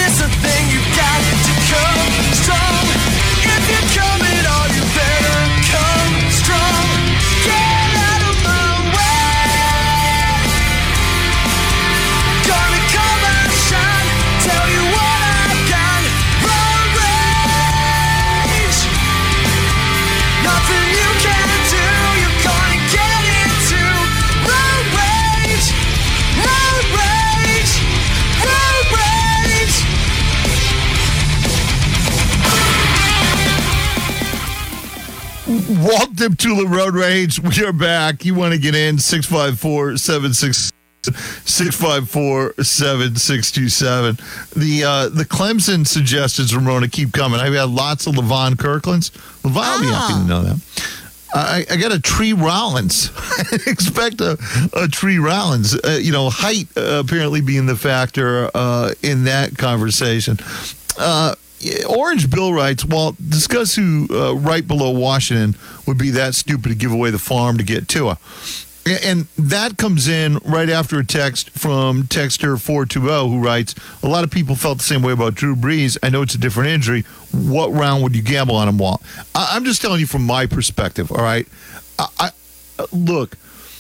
is the thing, you've got to come strong. If you're coming on, you better come strong. Get out of my way. Gonna come and shine, tell you what I've got. Road rage, nothing you can do. You're gonna get into road rage, road rage, road rage. Walt Diptula Road Rage. We are back. You want to get in? 654-767. The Clemson suggestions, Ramona, keep coming. I've had lots of Levon Kirklands. Levon will be happy to know that. I got a Tree Rollins. I expect a Tree Rollins. Height apparently being the factor in that conversation. Orange Bill writes, Walt, discuss who right below Washington would be that stupid to give away the farm to get Tua. And that comes in right after a text from Texter 420 who writes, a lot of people felt the same way about Drew Brees. I know it's a different injury. What round would you gamble on him, Walt? I'm just telling you from my perspective, all right? Look,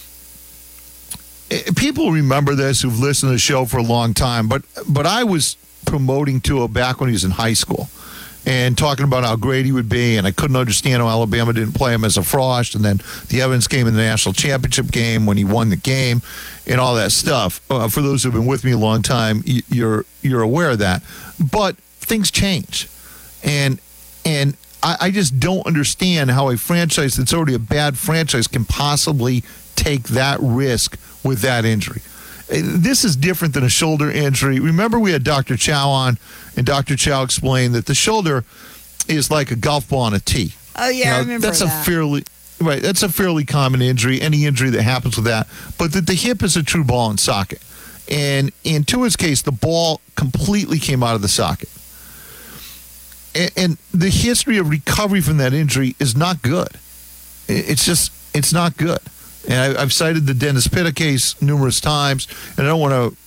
people remember this who've listened to the show for a long time, but I was promoting Tua back when he was in high school and talking about how great he would be, and I couldn't understand how Alabama didn't play him as a frost, and then the evidence came in the national championship game when he won the game and all that stuff. For those who've been with me a long time, you're aware of that. But things change, and I just don't understand how a franchise that's already a bad franchise can possibly take that risk with that injury. This is different than a shoulder injury. Remember, we had Dr. Chow on, and Dr. Chow explained that the shoulder is like a golf ball on a tee. Oh, yeah, I remember that's that. That's a fairly common injury, any injury that happens with that. But that the hip is a true ball and socket. And in Tua's case, the ball completely came out of the socket. And the history of recovery from that injury is not good. It's not good. And I've cited the Dennis Pitta case numerous times, and I don't want to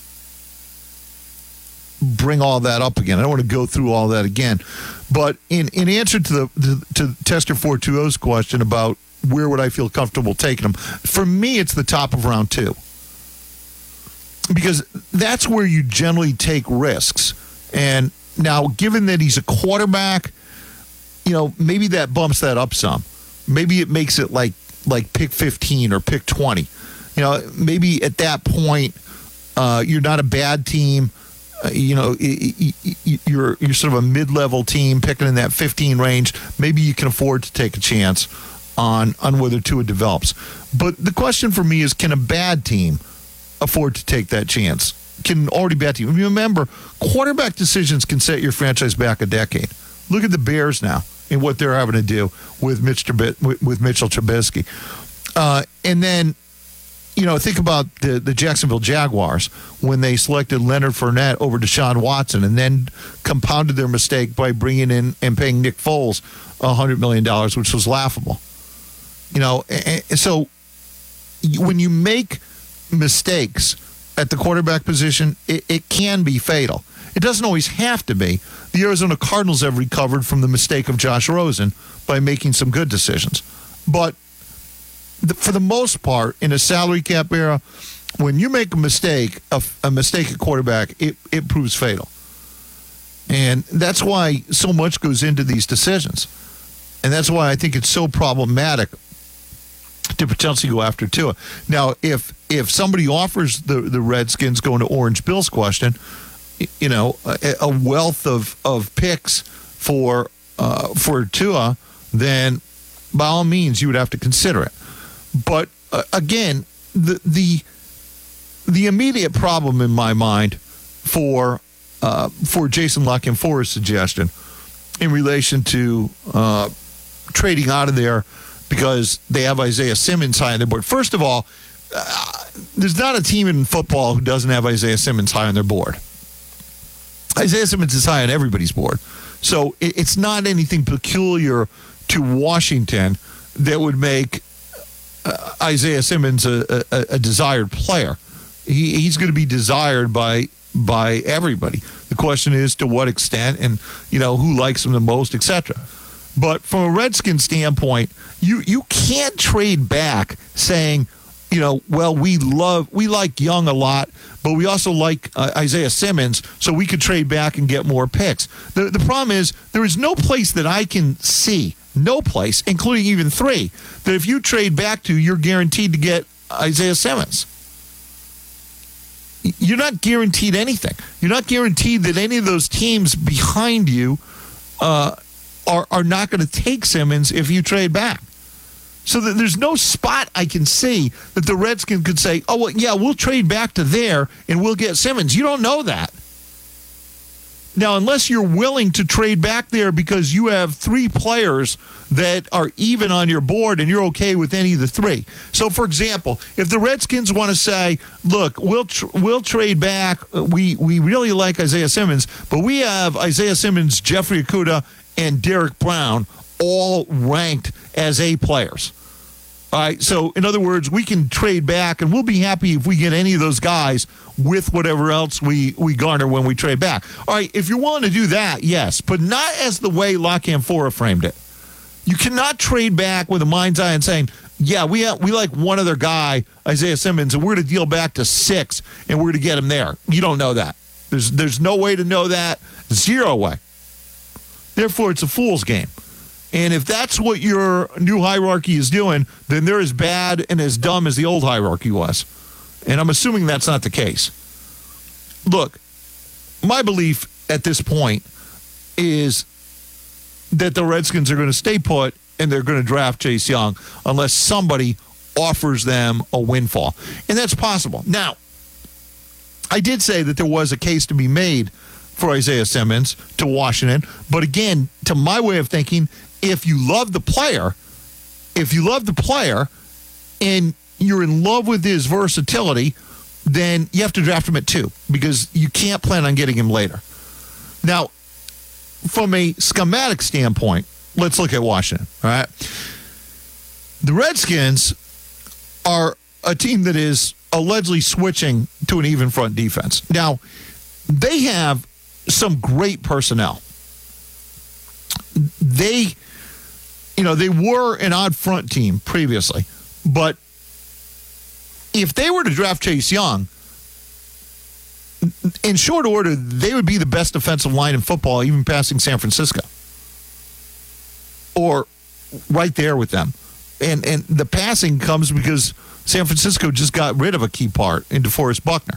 bring all that up again. I don't want to go through all that again. But in answer to Tester 420's question about where would I feel comfortable taking him, for me, it's the top of round 2. Because that's where you generally take risks. And now, given that he's a quarterback, maybe that bumps that up some. Maybe it makes it like pick 15 or pick 20. Maybe at that point, you're not a bad team. You're sort of a mid-level team picking in that 15 range. Maybe you can afford to take a chance on whether Tua develops. But the question for me is, can a bad team afford to take that chance? Can an already bad team? Remember, quarterback decisions can set your franchise back a decade. Look at the Bears now and what they're having to do with Mitchell Trubisky. And then, think about the Jacksonville Jaguars when they selected Leonard Fournette over Deshaun Watson and then compounded their mistake by bringing in and paying Nick Foles $100 million, which was laughable. And so when you make mistakes at the quarterback position, it can be fatal. It doesn't always have to be. The Arizona Cardinals have recovered from the mistake of Josh Rosen by making some good decisions. But for the most part, in a salary cap era, when you make a mistake at quarterback, it proves fatal. And that's why so much goes into these decisions. And that's why I think it's so problematic to potentially go after Tua. Now, if somebody offers the Redskins, going to Orange Bill's question, a wealth of picks for Tua, then by all means you would have to consider it. But again, the immediate problem in my mind for Jason Luck and for his suggestion in relation to trading out of there because they have Isaiah Simmons high on their board. First of all, there's not a team in football who doesn't have Isaiah Simmons high on their board. Isaiah Simmons is high on everybody's board. So it's not anything peculiar to Washington that would make Isaiah Simmons a desired player. He's going to be desired by everybody. The question is to what extent and, who likes him the most, etc. But from a Redskins standpoint, you can't trade back saying, well, we like Young a lot, but we also like Isaiah Simmons, so we could trade back and get more picks. The problem is there is no place that I can see, no place, including even 3, that if you trade back to, you're guaranteed to get Isaiah Simmons. You're not guaranteed anything. You're not guaranteed that any of those teams behind you are not going to take Simmons if you trade back. So that there's no spot I can see that the Redskins could say, oh, well, yeah, we'll trade back to there and we'll get Simmons. You don't know that. Now, unless you're willing to trade back there because you have 3 players that are even on your board and you're okay with any of the 3. So, for example, if the Redskins want to say, look, we'll trade back. We really like Isaiah Simmons, but we have Isaiah Simmons, Jeffrey Okudah, and Derek Brown all ranked as A players. All right, so in other words, we can trade back, and we'll be happy if we get any of those guys with whatever else we garner when we trade back. All right, if you're willing to do that, yes, but not as the way Lock Amphora framed it. You cannot trade back with a mind's eye and saying, yeah, we like one other guy, Isaiah Simmons, and we're going to deal back to 6, and we're going to get him there. You don't know that. There's no way to know that. 0 way. Therefore, it's a fool's game. And if that's what your new hierarchy is doing, then they're as bad and as dumb as the old hierarchy was. And I'm assuming that's not the case. Look, my belief at this point is that the Redskins are going to stay put and they're going to draft Chase Young unless somebody offers them a windfall. And that's possible. Now, I did say that there was a case to be made for Isaiah Simmons to Washington. But again, to my way of thinking, if you love the player and you're in love with his versatility, then you have to draft him at 2 because you can't plan on getting him later. Now, from a schematic standpoint, let's look at Washington, all right? The Redskins are a team that is allegedly switching to an even front defense. Now, they have some great personnel. They were an odd front team previously, but if they were to draft Chase Young, in short order, they would be the best defensive line in football, even passing San Francisco. Or right there with them. And the passing comes because San Francisco just got rid of a key part in DeForest Buckner.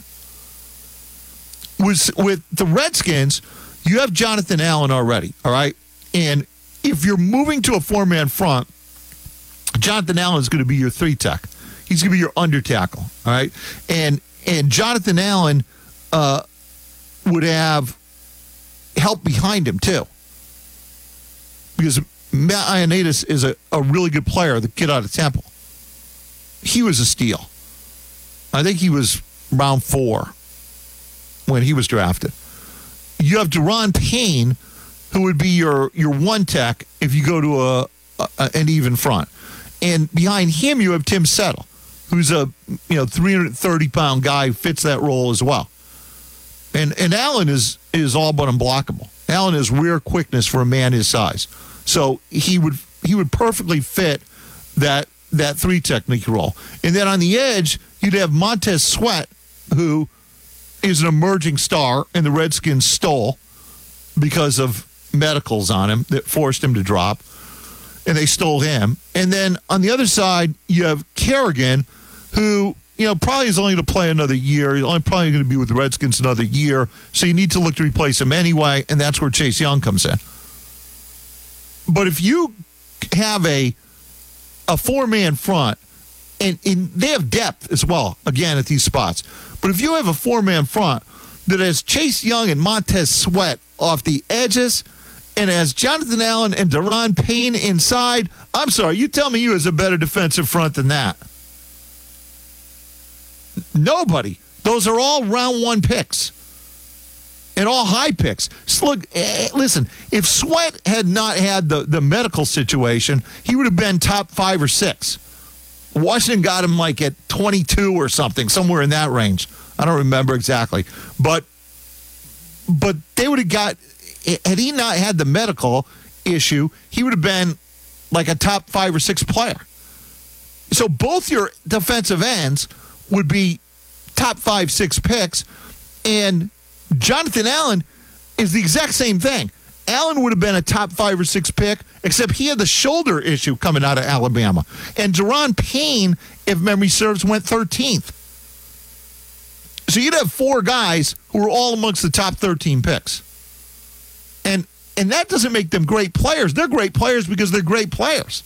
With the Redskins, you have Jonathan Allen already, all right? And if you're moving to a 4-man front, Jonathan Allen is going to be your 3-tech. He's going to be your under tackle, all right? And Jonathan Allen would have help behind him, too. Because Matt Ioannidis is a really good player, the kid out of Temple. He was a steal. I think he was round 4 when he was drafted. You have Deron Payne, who would be your 1-tech if you go to an even front. And behind him, you have Tim Settle, who's a 330-pound guy who fits that role as well. And Allen is all but unblockable. Allen has rear quickness for a man his size. So he would perfectly fit that 3 technique role. And then on the edge, you'd have Montez Sweat, who is an emerging star, and the Redskins stole because of medicals on him that forced him to drop, and they stole him. And then on the other side, you have Kerrigan, who probably is only going to play another year. He's only probably going to be with the Redskins another year, so you need to look to replace him anyway, and that's where Chase Young comes in. But if you have a 4-man front, and they have depth as well, again, at these spots. But if you have a 4-man front that has Chase Young and Montez Sweat off the edges and has Jonathan Allen and Deron Payne inside, I'm sorry, you tell me you has a better defensive front than that. Nobody. Those are all round 1 picks. And all high picks. So look, listen, if Sweat had not had the medical situation, he would have been top 5 or 6. Washington got him like at 22 or something, somewhere in that range. I don't remember exactly. But but they would have got, had he not had the medical issue, he would have been like a top 5 or 6 player. So both your defensive ends would be top 5, 6 picks, and Jonathan Allen is the exact same thing. Allen would have been a top 5 or 6 pick, except he had the shoulder issue coming out of Alabama. And Deron Payne, if memory serves, went 13th. So you'd have 4 guys who were all amongst the top 13 picks. And that doesn't make them great players. They're great players because they're great players.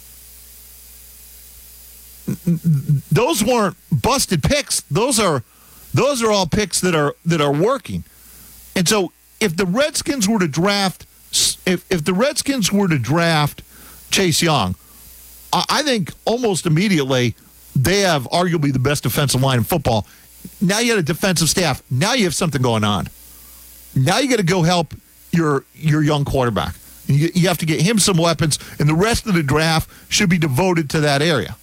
Those weren't busted picks. Those are all picks that are working. And so if the Redskins were to draft Chase Young, I think almost immediately they have arguably the best defensive line in football. Now you got a defensive staff. Now you have something going on. Now you got to go help your young quarterback. You have to get him some weapons, and the rest of the draft should be devoted to that area.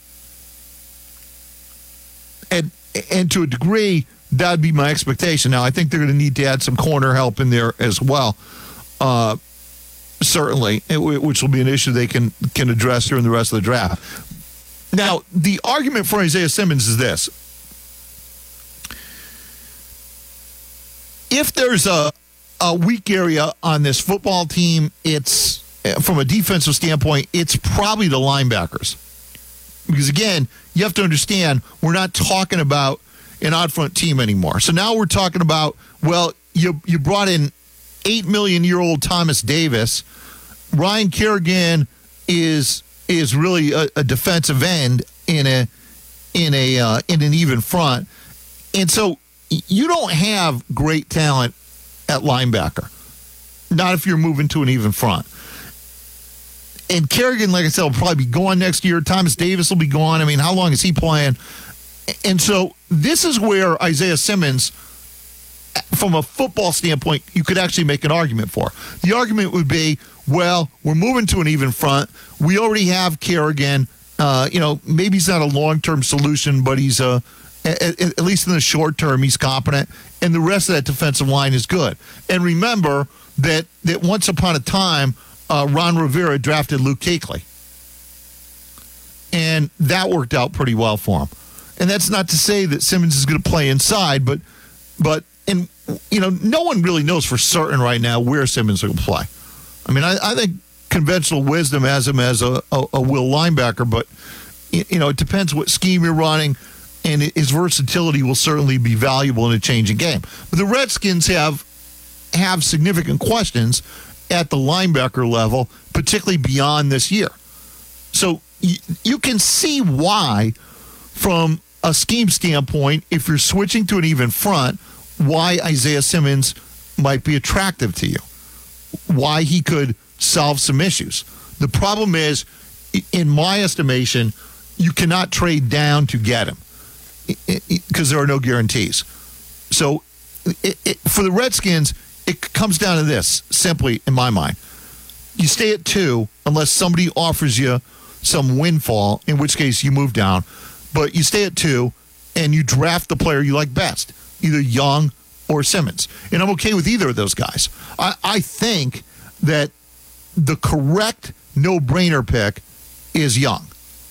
And to a degree, that would be my expectation. Now, I think they're going to need to add some corner help in there as well, certainly, which will be an issue they can address during the rest of the draft. Now, the argument for Isaiah Simmons is this. If there's a weak area on this football team, it's, from a defensive standpoint, it's probably the linebackers. Because, again, you have to understand, we're not talking about an odd-front team anymore. So now we're talking about, well, you brought in 8 million-year-old Thomas Davis. Ryan Kerrigan is really a defensive end in an even front. And so you don't have great talent at linebacker. Not if you're moving to an even front. And Kerrigan, like I said, will probably be gone next year. Thomas Davis will be gone. I mean, how long is he playing? And so this is where Isaiah Simmons, from a football standpoint, you could actually make an argument for. The argument would be, well, we're moving to an even front. We already have Kerrigan. Maybe he's not a long-term solution, but he's at least in the short term, he's competent. And the rest of that defensive line is good. And remember that once upon a time, Ron Rivera drafted Luke Kuechly. And that worked out pretty well for him. And that's not to say that Simmons is going to play inside, but no one really knows for certain right now where Simmons will play. I mean, I think conventional wisdom has him as a will linebacker, but it depends what scheme you're running, and his versatility will certainly be valuable in a changing game. But the Redskins have significant questions at the linebacker level, particularly beyond this year. So you can see why, from a scheme standpoint, if you're switching to an even front, why Isaiah Simmons might be attractive to you, why he could solve some issues. The problem is, in my estimation, you cannot trade down to get him because there are no guarantees. So for the Redskins, it comes down to this, simply, in my mind. You stay at 2 unless somebody offers you some windfall, in which case you move down. But you stay at 2 and you draft the player you like best, either Young or Simmons. And I'm okay with either of those guys. I think that the correct no-brainer pick is Young,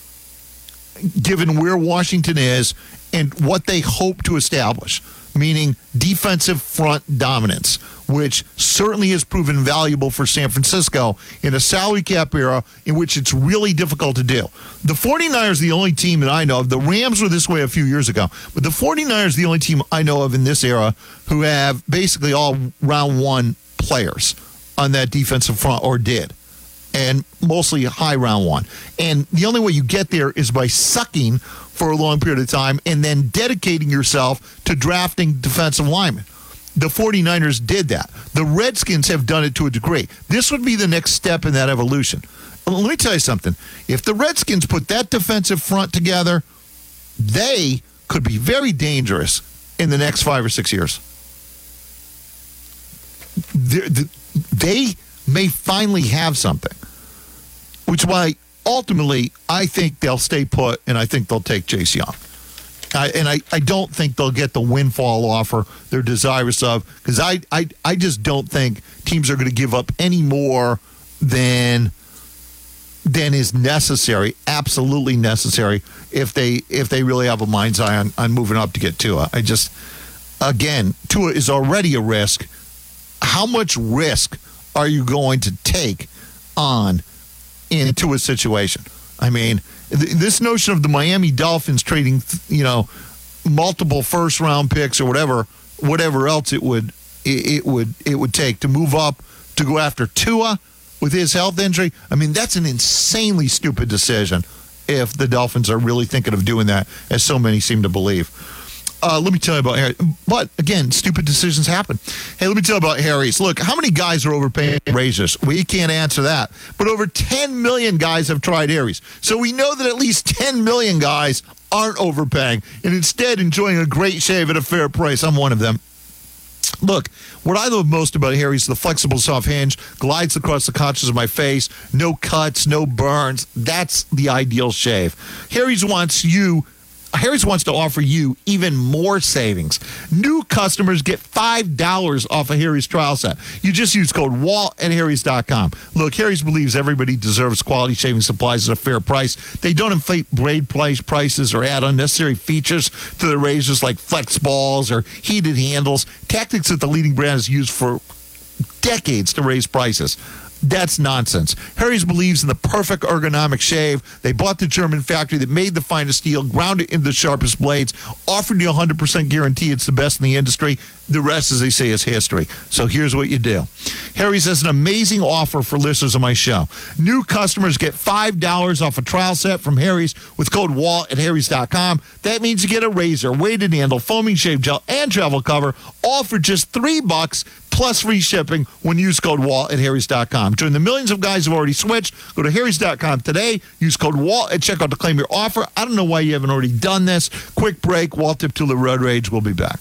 given where Washington is and what they hope to establish, meaning defensive front dominance, which certainly has proven valuable for San Francisco in a salary cap era in which it's really difficult to do. The 49ers are the only team that I know of. The Rams were this way a few years ago, but the 49ers are the only team I know of in this era who have basically all round 1 players on that defensive front, or did, and mostly high round 1. And the only way you get there is by sucking for a long period of time and then dedicating yourself to drafting defensive linemen. The 49ers did that. The Redskins have done it to a degree. This would be the next step in that evolution. Let me tell you something. If the Redskins put that defensive front together, they could be very dangerous in the next 5 or 6 years. They may finally have something, which is why ultimately I think they'll stay put, and I think they'll take Chase Young. I don't think they'll get the windfall offer they're desirous of, because I just don't think teams are going to give up any more than is necessary, absolutely necessary, if they really have a mind's eye on moving up to get Tua. Again, Tua is already a risk. How much risk are you going to take on in Tua's situation? I mean, this notion of the Miami Dolphins trading, multiple first-round picks or whatever else it would take to move up to go after Tua with his health injury. I mean, that's an insanely stupid decision if the Dolphins are really thinking of doing that, as so many seem to believe. Let me tell you about Harry. But, again, stupid decisions happen. Hey, let me tell you about Harry's. Look, how many guys are overpaying raises? We can't answer that. But over 10 million guys have tried Harry's. So we know that at least 10 million guys aren't overpaying and instead enjoying a great shave at a fair price. I'm one of them. Look, what I love most about Harry's is the flexible soft hinge, glides across the contours of my face, no cuts, no burns. That's the ideal shave. Harry's wants to offer you even more savings. New customers get $5 off a Harry's trial set. You just use code WALT at Harry's.com. Look, Harry's believes everybody deserves quality shaving supplies at a fair price. They don't inflate braid prices or add unnecessary features to the razors like flex balls or heated handles, tactics that the leading brand has used for decades to raise prices. That's nonsense. Harry's believes in the perfect ergonomic shave. They bought the German factory that made the finest steel, ground it into the sharpest blades, offered you a 100% guarantee it's the best in the industry. The rest, as they say, is history. So here's what you do. Harry's has an amazing offer for listeners of my show. New customers get $5 off a trial set from Harry's with code WALT at Harry's.com. That means you get a razor, weighted handle, foaming shave gel, and travel cover, all for just $3 plus free shipping when you use code WALT at Harry's.com. Join the millions of guys who've already switched. Go to Harry's.com today. Use code WALT at checkout to claim your offer. I don't know why you haven't already done this. Quick break. Walt Diptula Road Rage. We'll be back.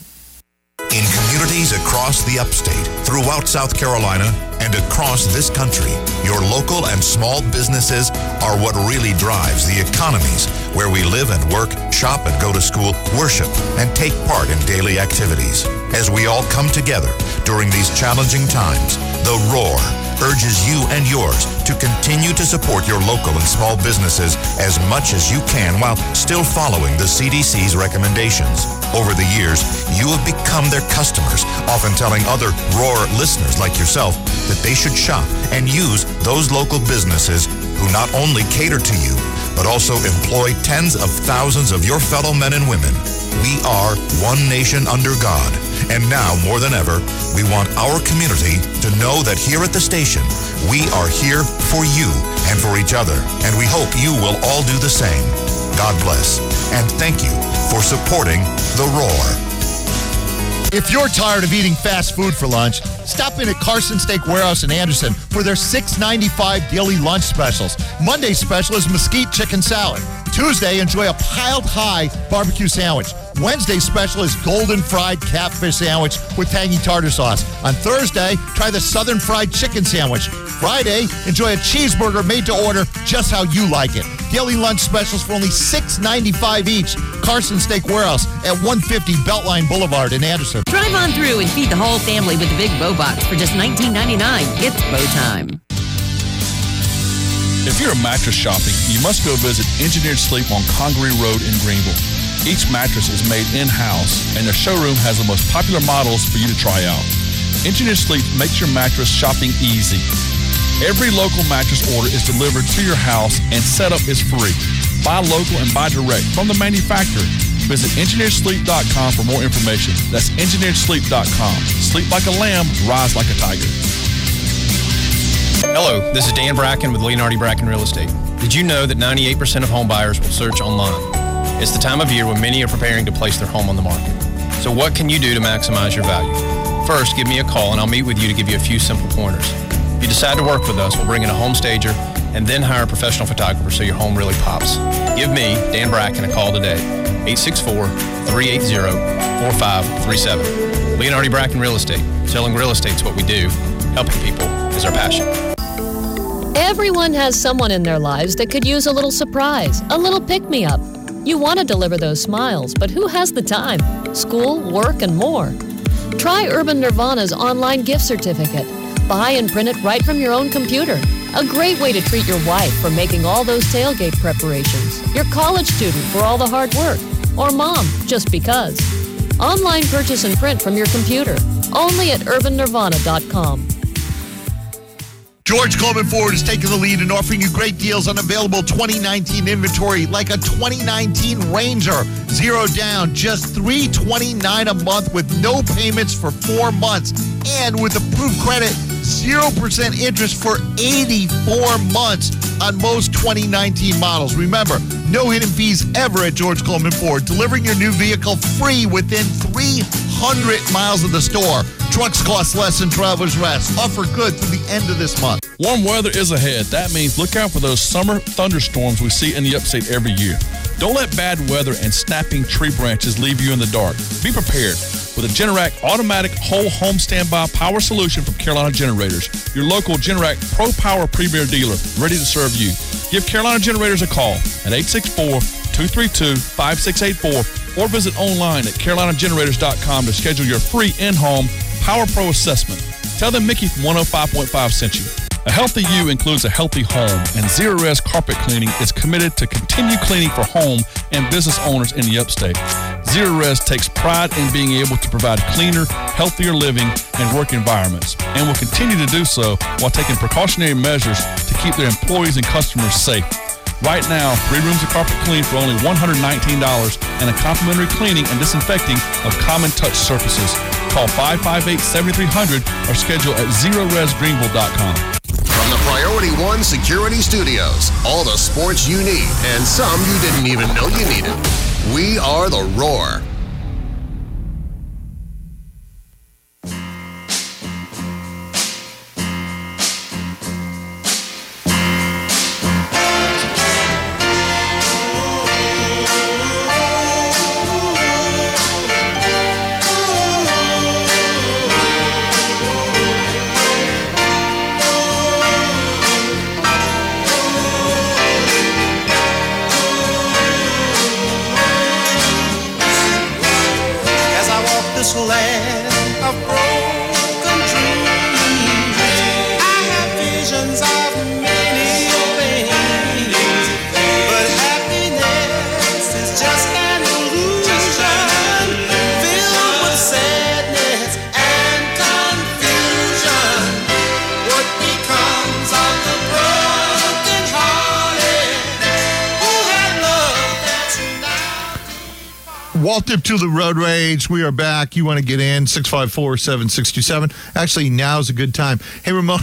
In communities across the upstate, throughout South Carolina, and across this country, your local and small businesses are what really drives the economies where we live and work, shop and go to school, worship, and take part in daily activities. As we all come together during these challenging times, The Roar urges you and yours to continue to support your local and small businesses as much as you can while still following the CDC's recommendations. Over the years, you have become their customers, often telling other Roar listeners like yourself that they should shop and use those local businesses who not only cater to you, but also employ tens of thousands of your fellow men and women. We are one nation under God. And now, more than ever, we want our community to know that here at the station, we are here for you and for each other. And we hope you will all do the same. God bless. And thank you for supporting The Roar. If you're tired of eating fast food for lunch, stop in at Carson Steak Warehouse in Anderson for their $6.95 daily lunch specials. Monday's special is mesquite chicken salad. Tuesday, enjoy a piled high barbecue sandwich. Wednesday's special is golden fried catfish sandwich with tangy tartar sauce. On Thursday, try the southern fried chicken sandwich. Friday, enjoy a cheeseburger made to order just how you like it. Daily lunch specials for only $6.95 each. Carson Steak Warehouse at 150 Beltline Boulevard in Anderson. Drive on through and feed the whole family with the Big Bow Box for just $19.99. It's bow time. If you're a mattress shopping, you must go visit Engineered Sleep on Congaree Road in Greenville. Each mattress is made in-house, and their showroom has the most popular models for you to try out. Engineered Sleep makes your mattress shopping easy. Every local mattress order is delivered to your house, and setup is free. Buy local and buy direct from the manufacturer. Visit engineersleep.com for more information. That's engineersleep.com. Sleep like a lamb, rise like a tiger. Hello, this is Dan Bracken with Leonardi Bracken Real Estate. Did you know that 98% of home buyers will search online? It's the time of year when many are preparing to place their home on the market. So what can you do to maximize your value? First, give me a call and I'll meet with you to give you a few simple pointers. If you decide to work with us, we'll bring in a home stager and then hire a professional photographer so your home really pops. Give me, Dan Bracken, a call today, 864-380-4537. Leonardi Bracken Real Estate. Selling real estate's what we do. Helping people is our passion. Everyone has someone in their lives that could use a little surprise, a little pick-me-up. You want to deliver those smiles, but who has the time? School, work, and more. Try Urban Nirvana's online gift certificate. Buy and print it right from your own computer. A great way to treat your wife for making all those tailgate preparations, your college student for all the hard work, or mom, just because. Online purchase and print from your computer. Only at urbannirvana.com. George Coleman Ford is taking the lead and offering you great deals on available 2019 inventory, like a 2019 Ranger. 0 down, just $329 a month with no payments for 4 months. And with approved credit, 0% interest for 84 months on most 2019 models. Remember, no hidden fees ever at George Coleman Ford. Delivering your new vehicle free within 300 miles of the store. Trucks cost less than Travelers Rest. Offer good through the end of this month. Warm weather is ahead. That means look out for those summer thunderstorms we see in the upstate every year. Don't let bad weather and snapping tree branches leave you in the dark. Be prepared with a Generac automatic whole home standby power solution from Carolina Generators, your local Generac Pro Power Premier dealer, ready to serve you. Give Carolina Generators a call at 864-232-5684 or visit online at carolinagenerators.com to schedule your free in-home Power Pro assessment. Tell them Mickey from 105.5 sent you. A healthy you includes a healthy home, and Zerorez Carpet Cleaning is committed to continue cleaning for home and business owners in the upstate. Zerorez takes pride in being able to provide cleaner, healthier living and work environments, and will continue to do so while taking precautionary measures to keep their employees and customers safe. Right now, 3 rooms of carpet clean for only $119 and a complimentary cleaning and disinfecting of common touch surfaces. Call 558-7300 or schedule at ZerorezGreenville.com. From the Priority One Security Studios, all the sports you need and some you didn't even know you needed. We are The Roar. Walter to the Road Rage. We are back. You want to get in? 654-7627. Actually, now's a good time. Hey, Ramona,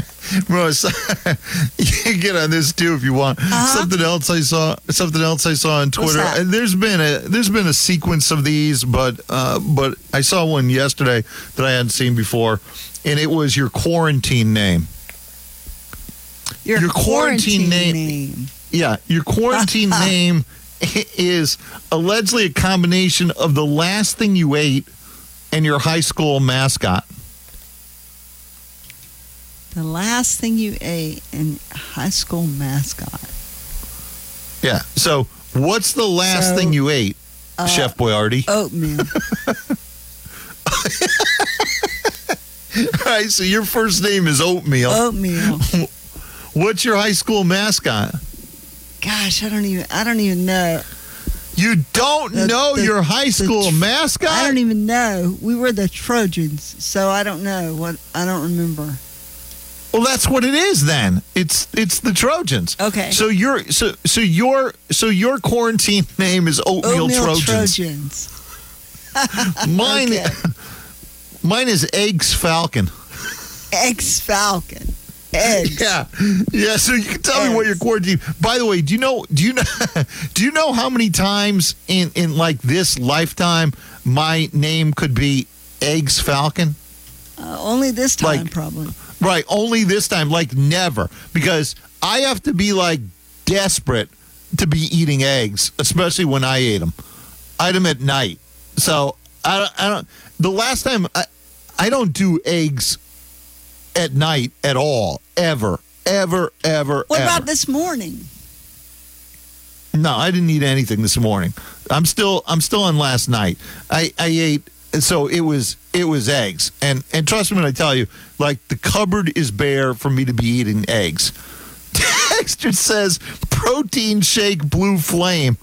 you can get on this too if you want. Something else I saw on Twitter. And there's been a sequence of these, but I saw one yesterday that I hadn't seen before, and it was your quarantine name. Your quarantine name. Yeah, your quarantine name is allegedly a combination of the last thing you ate and your high school mascot. The last thing you ate and high school mascot. Yeah. So what's the last thing you ate, Chef Boyardee? Oatmeal. All right. So your first name is Oatmeal. Oatmeal. What's your high school mascot? Gosh, I don't even know. You don't know your high school mascot? I don't even know. We were the Trojans, so I don't know. I don't remember. Well, that's what it is then. It's the Trojans. Okay. So your quarantine name is Oatmeal Trojans. Mine is Eggs Falcon. Eggs Falcon. Eggs. Yeah. So you can tell me what your quarantine. By the way, do you know how many times in like this lifetime my name could be Eggs Falcon? Only this time, probably. Right. Only this time, like never, because I have to be like desperate to be eating eggs, especially when I ate them. I ate them at night, so I don't. The last time I don't do eggs at night at all, ever. What about this morning? No, I didn't eat anything this morning. I'm still on last night. I ate, so it was eggs. And trust me when I tell you, like, the cupboard is bare for me to be eating eggs. Dexter says protein shake Blue Flame.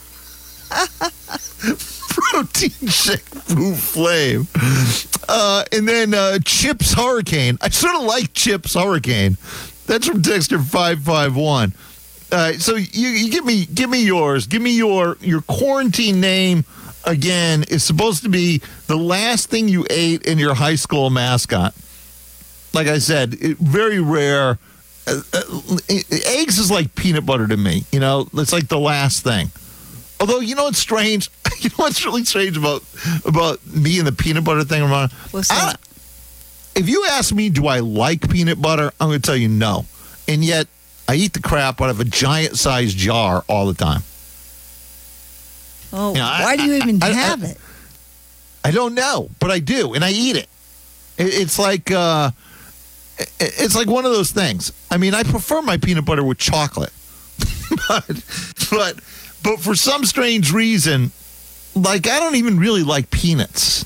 Protein shake Blue Flame. And then Chips Hurricane. I sort of like Chips Hurricane. That's from Dexter 551. So you give me yours. Give me your quarantine name again. Is supposed to be the last thing you ate in your high school mascot. Like I said, very rare. Eggs is like peanut butter to me. You know, it's like the last thing. Although, you know what's strange? You know what's really strange about me and the peanut butter thing, Ramona? What's that? If you ask me, do I like peanut butter? I'm going to tell you no. And yet, I eat the crap out of a giant-sized jar all the time. Oh, You know, why do you even have it? I don't know, but I do, and I eat it. It's like one of those things. I mean, I prefer my peanut butter with chocolate, but for some strange reason, like, I don't even really like peanuts.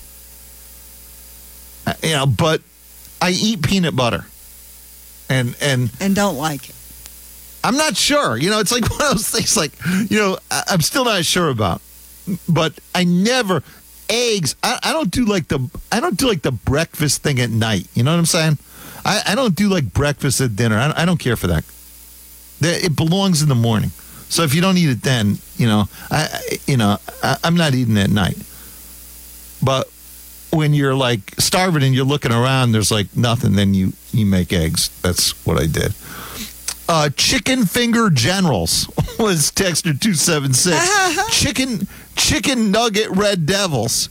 You know, but I eat peanut butter, and don't like it. I'm not sure. You know, it's like one of those things. Like, you know, I'm still not sure about. But I never eggs. I don't do like the breakfast thing at night. You know what I'm saying? I don't do like breakfast at dinner. I don't care for that. It belongs in the morning. So if you don't eat it then, you know, I'm not eating at night. But when you're like starving and you're looking around, there's like nothing. Then you make eggs. That's what I did. Chicken finger generals was Texter 276. Chicken nugget red devils.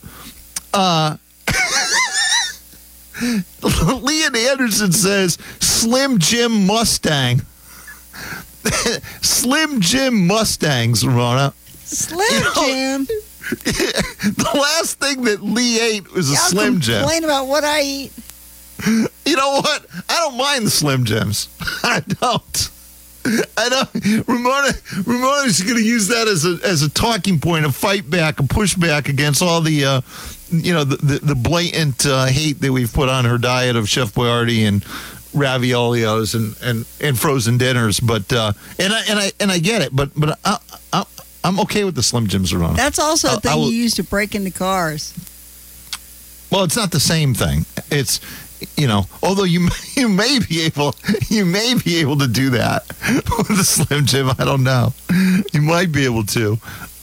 Leon Anderson says Slim Jim Mustang. Slim Jim Mustangs, Ramona. Slim Jim. The last thing that Lee ate was a Slim Jim. Complain about what I eat. You know what? I don't mind the Slim Jims. I don't. Ramona's going to use that as a talking point, a fight back, a pushback against all the, the blatant hate that we've put on her diet of Chef Boyardee and raviolios and frozen dinners. But and I get it. But I'm okay with the Slim Jims, Ramona. That's also a thing you use to break into cars. Well, it's not the same thing. It's, you know, although you may be able to do that with the Slim Jim. I don't know. You might be able to.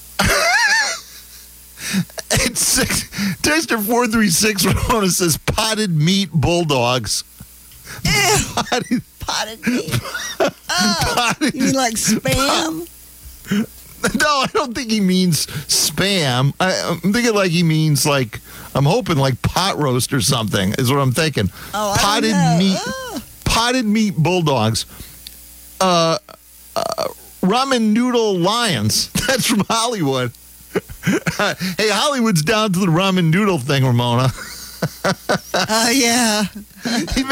It's Texter 436 Ramona says potted meat bulldogs. Potted meat. You mean like Spam? No, I don't think he means Spam. I'm thinking like he means like, I'm hoping like pot roast or something is what I'm thinking. Oh, potted meat. Potted meat bulldogs. Ramen noodle lions. That's from Hollywood. Hey, Hollywood's down to the ramen noodle thing, Ramona. Yeah. He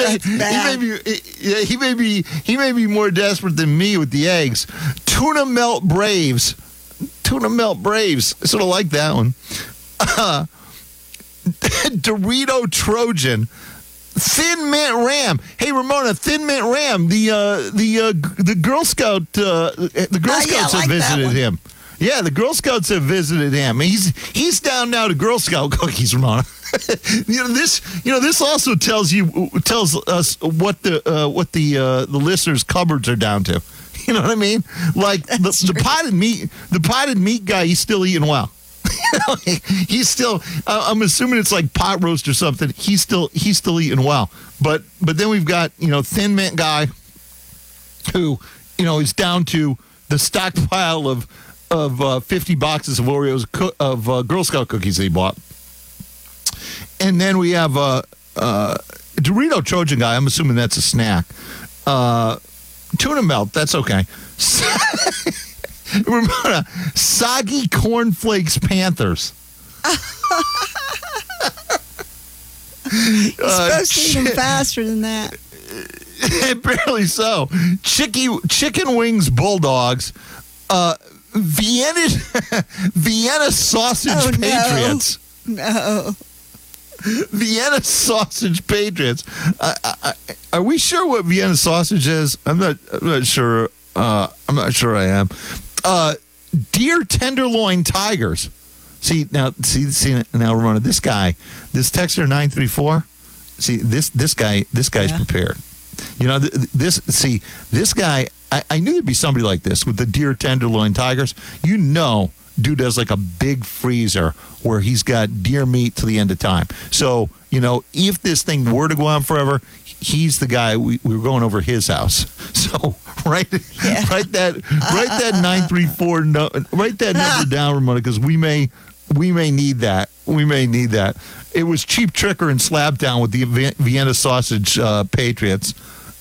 may be more desperate than me with the eggs. Tuna melt braves. I sort of like that one. Dorito Trojan. Thin Mint Ram. Hey, Ramona, Thin Mint Ram. The Girl Scout. The Girl Scouts have visited him. Yeah, the Girl Scouts have visited him. He's down now to Girl Scout cookies, Ramona. This also tells us what the listeners' cupboards are down to. You know what I mean? Like the potted meat guy, he's still eating well. He's still. I'm assuming it's like pot roast or something. He's still eating well. But then we've got Thin Mint guy, who is down to the stockpile of 50 boxes of Oreos of Girl Scout cookies that he bought. And then we have Dorito Trojan guy. I'm assuming that's a snack. Tuna melt. That's okay. Ramona, soggy cornflakes Panthers. You're supposed to eat them faster than that. Barely so. Chicken wings Bulldogs. Vienna Sausage Patriots. No. Vienna Sausage Patriots. Are we sure what Vienna Sausage is? I'm not sure. I'm not sure I am. Deer Tenderloin Tigers. See now, Ramona. This texter 934. See this guy's prepared. You know this guy. I knew there'd be somebody like this with the Deer Tenderloin Tigers. You know, dude has like a big freezer where he's got deer meat to the end of time. So, you know, if this thing were to go on forever, he's the guy. We were going over his house. So write that 934. Write that number down, Ramona, because we may need that. We may need that. It was Cheap Tricker and Slabtown with the Vienna Sausage Patriots.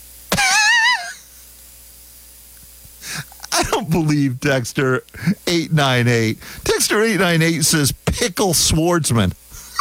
I don't believe Texter 898. Texter 898 says Pickle Swordsman.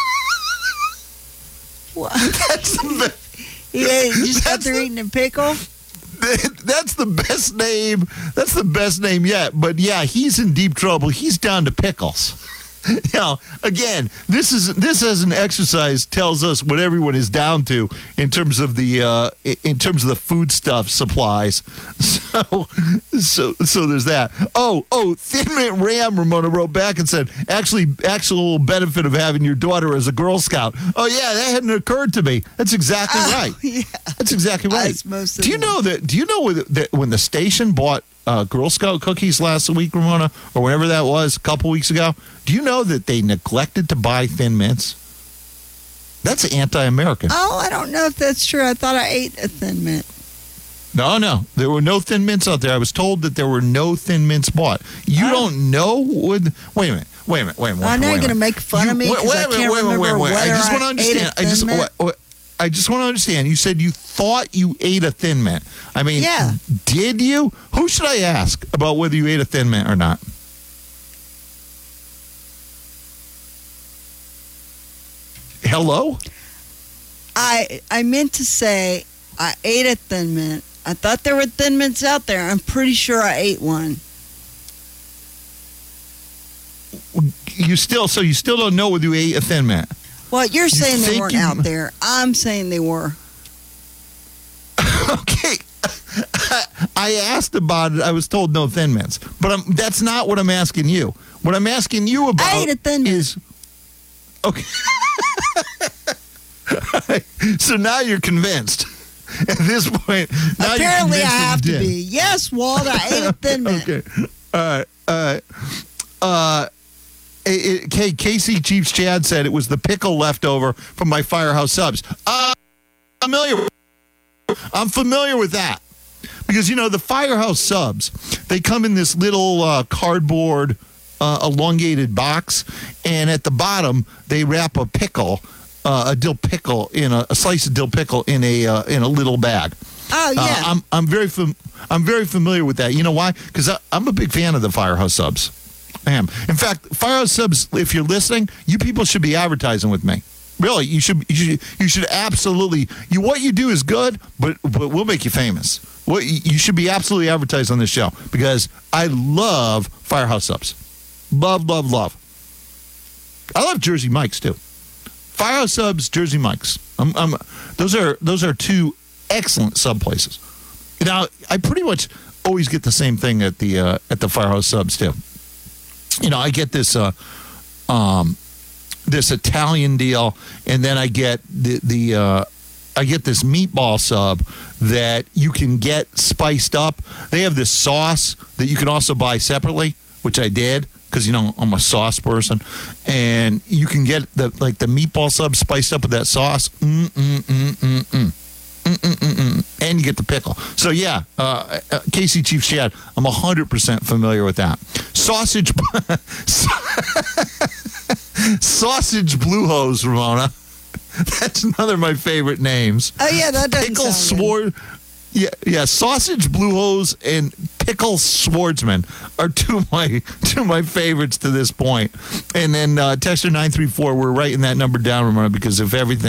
What? That's the best. Yeah, you just got there eating a pickle? That's the best name. That's the best name yet. But yeah, he's in deep trouble. He's down to pickles. Now, again, this as an exercise tells us what everyone is down to in terms of the foodstuff supplies. So there's that. Oh, Thin Mint Ram, Ramona wrote back and said, actual benefit of having your daughter as a Girl Scout. Oh yeah, that hadn't occurred to me. That's exactly right. Yeah. That's exactly right. Do you know that when the station bought Girl Scout cookies last week, Ramona, or whenever that was, a couple weeks ago, do you know that they neglected to buy Thin Mints? That's anti-American. Oh, I don't know if that's true. I thought I ate a Thin Mint. No. There were no Thin Mints out there. I was told that there were no Thin Mints bought. You don't know? Wait a minute. I know you're going to make fun of me because I can't remember whether I just want to understand. I just want to understand. You said you thought you ate a Thin Mint. I mean, yeah. Did you? Who should I ask about whether you ate a Thin Mint or not? Hello? I meant to say I ate a Thin Mint. I thought there were Thin Mints out there. I'm pretty sure I ate one. You still don't know whether you ate a Thin Mint? Well, you're saying they weren't out there. I'm saying they were. Okay. I asked about it. I was told no Thin Mints. But that's not what I'm asking you. What I'm asking you about I ate a Thin Mint. is... Okay. So now you're convinced. At this point, now apparently you're I have to did. be. Yes, Walt, I ate a Thin Mint. Okay. All right. Casey Chiefs Chad said it was the pickle leftover from my Firehouse subs. I'm familiar with that. Because, you know, the Firehouse subs, they come in this little cardboard elongated box, and at the bottom they wrap a pickle, a dill pickle in a slice of dill pickle in a little bag. Oh yeah, I'm very familiar with that. You know why? Because I'm a big fan of the Firehouse subs. I am. In fact, Firehouse subs, if you're listening, you people should be advertising with me. Really, you should absolutely. What you do is good, but we'll make you famous. You should be absolutely advertised on this show because I love Firehouse subs. Love. I love Jersey Mike's too. Firehouse subs, Jersey Mike's. Those are two excellent sub places. Now, I pretty much always get the same thing at the Firehouse subs too. You know, I get this this Italian deal, and then I get I get this meatball sub that you can get spiced up. They have this sauce that you can also buy separately, which I did because, you know, I'm a sauce person, and you can get the meatball sub spiced up with that sauce. And you get the pickle. So yeah, Casey Chief Chad, I'm 100% familiar with that. Sausage Blue Hose, Ramona. That's another of my favorite names. Oh yeah, that doesn't Pickle sound good. Yeah, Sausage Blue Hose and Pickle Swordsman are two of my favorites to this point. And then Texter 934, we're writing that number down, Ramona, because if everything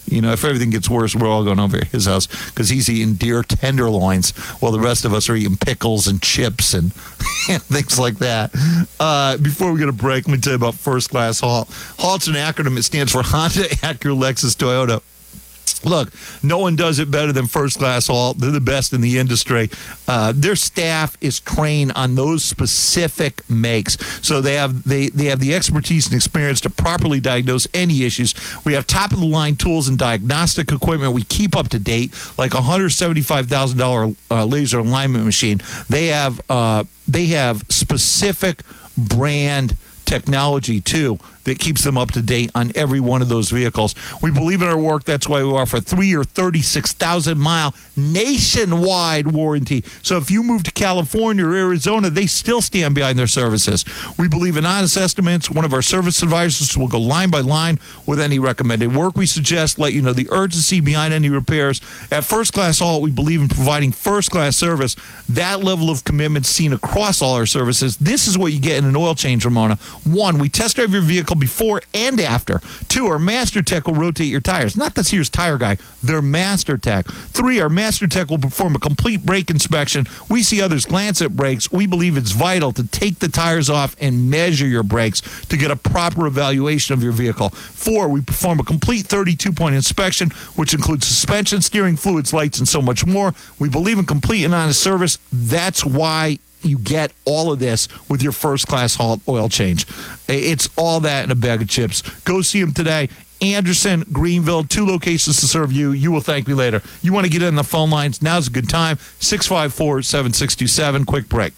If everything gets worse, we're all going over to his house because he's eating deer tenderloins while the rest of us are eating pickles and chips and things like that. Before we get a break, let me tell you about First Class Halt. Halt's an acronym. It stands for Honda, Acura, Lexus, Toyota. Look, no one does it better than First Class Halt. They're the best in the industry. Their staff is trained on those specific makes, so they have the expertise and experience to properly diagnose any issues. We have top of the line tools and diagnostic equipment. We keep up to date, like a $175,000 laser alignment machine. They have specific brand technology too that keeps them up to date on every one of those vehicles. We believe in our work. That's why we offer a 3-year, 36,000-mile nationwide warranty. So if you move to California or Arizona, they still stand behind their services. We believe in honest estimates. One of our service advisors will go line by line with any recommended work we suggest, let you know the urgency behind any repairs. At First Class Halt, we believe in providing first-class service. That level of commitment seen across all our services. This is what you get in an oil change, Ramona. 1, we test drive your vehicle before and after. 2, our Master Tech will rotate your tires. Not the Sears Tire Guy. They're Master Tech. 3, our Master Tech will perform a complete brake inspection. We see others glance at brakes. We believe it's vital to take the tires off and measure your brakes to get a proper evaluation of your vehicle. 4, we perform a complete 32-point inspection, which includes suspension, steering fluids, lights, and so much more. We believe in complete and honest service. That's why you get all of this with your First Class Halt oil change. It's all that in a bag of chips. Go see them today. Anderson, Greenville, 2 locations to serve you. You will thank me later. You want to get in the phone lines? Now's a good time. 654-7627. Quick break.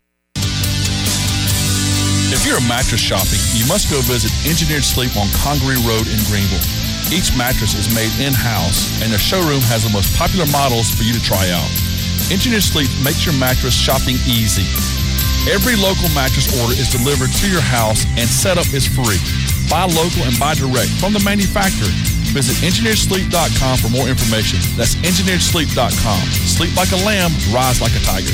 If you're a mattress shopping, you must go visit Engineered Sleep on Congaree Road in Greenville. Each mattress is made in-house, and their showroom has the most popular models for you to try out. Engineered Sleep makes your mattress shopping easy. Every local mattress order is delivered to your house and setup is free. Buy local and buy direct from the manufacturer. Visit engineeredsleep.com for more information. That's engineeredsleep.com. Sleep like a lamb, rise like a tiger.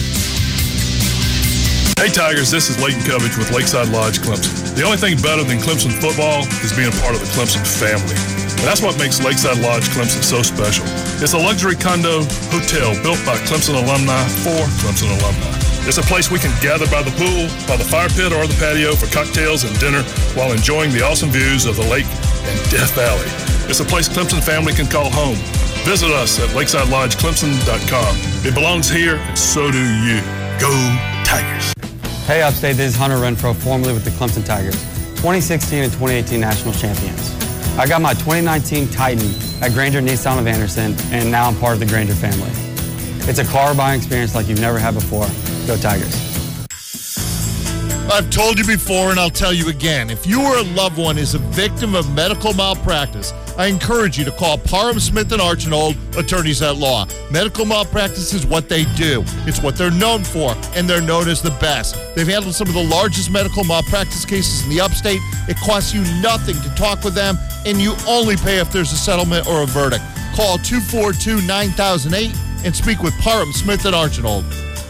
Hey Tigers, this is Leighton Covage with Lakeside Lodge Clemson. The only thing better than Clemson football is being a part of the Clemson family. And that's what makes Lakeside Lodge Clemson so special. It's a luxury condo hotel built by Clemson alumni for Clemson alumni. It's a place we can gather by the pool, by the fire pit, or the patio for cocktails and dinner while enjoying the awesome views of the lake and Death Valley. It's a place Clemson family can call home. Visit us at lakesidedlodgeclemson.com. It belongs here, and so do you. Go Tigers. Hey Upstate, this is Hunter Renfro, formerly with the Clemson Tigers, 2016 and 2018 national champions. I got my 2019 Titan at Granger Nissan of Anderson, and now I'm part of the Granger family. It's a car buying experience like you've never had before. Go Tigers. I've told you before and I'll tell you again. If you or a loved one is a victim of medical malpractice, I encourage you to call Parham, Smith & Archinald, attorneys at law. Medical malpractice is what they do. It's what they're known for, and they're known as the best. They've handled some of the largest medical malpractice cases in the upstate. It costs you nothing to talk with them, and you only pay if there's a settlement or a verdict. Call 242-9008 and speak with Parham, Smith & Archinald.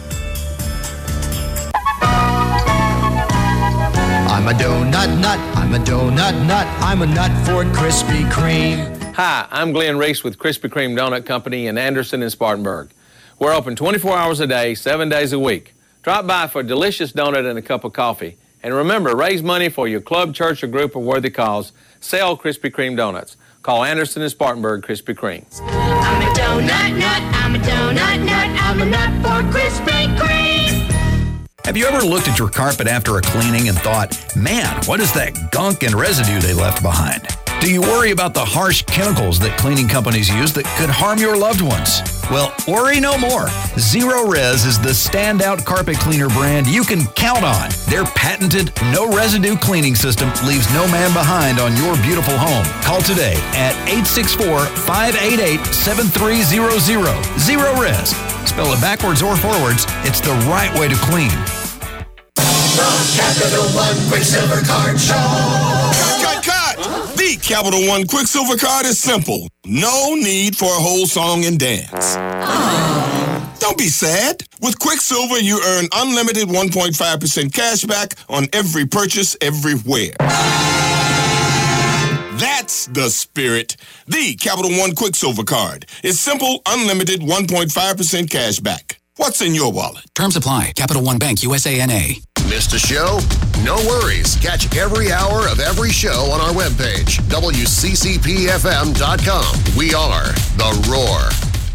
I'm a donut nut, I'm a donut nut, I'm a nut for Krispy Kreme. Hi, I'm Glenn Reese with Krispy Kreme Donut Company in Anderson and Spartanburg. We're open 24 hours a day, 7 days a week. Drop by for a delicious donut and a cup of coffee. And remember, raise money for your club, church, or group of worthy cause. Sell Krispy Kreme donuts. Call Anderson and Spartanburg Krispy Kreme. I'm a donut nut, I'm a donut nut, I'm a nut for Krispy Kreme. Have you ever looked at your carpet after a cleaning and thought, man, what is that gunk and residue they left behind? Do you worry about the harsh chemicals that cleaning companies use that could harm your loved ones? Well, worry no more. Zero Res is the standout carpet cleaner brand you can count on. Their patented no residue cleaning system leaves no man behind on your beautiful home. Call today at 864-588-7300. Zero Res. Spell it backwards or forwards, it's the right way to clean. The Capital One Quicksilver Card Show. Cut! The Capital One Quicksilver Card is simple. No need for a whole song and dance. Don't be sad. With Quicksilver, you earn unlimited 1.5% cash back on every purchase everywhere. That's the spirit. The Capital One Quicksilver Card. It's simple, unlimited, 1.5% cash back. What's in your wallet? Terms apply. Capital One Bank, USA, N.A. Missed a show? No worries. Catch every hour of every show on our webpage, WCCPFM.com. We are The Roar.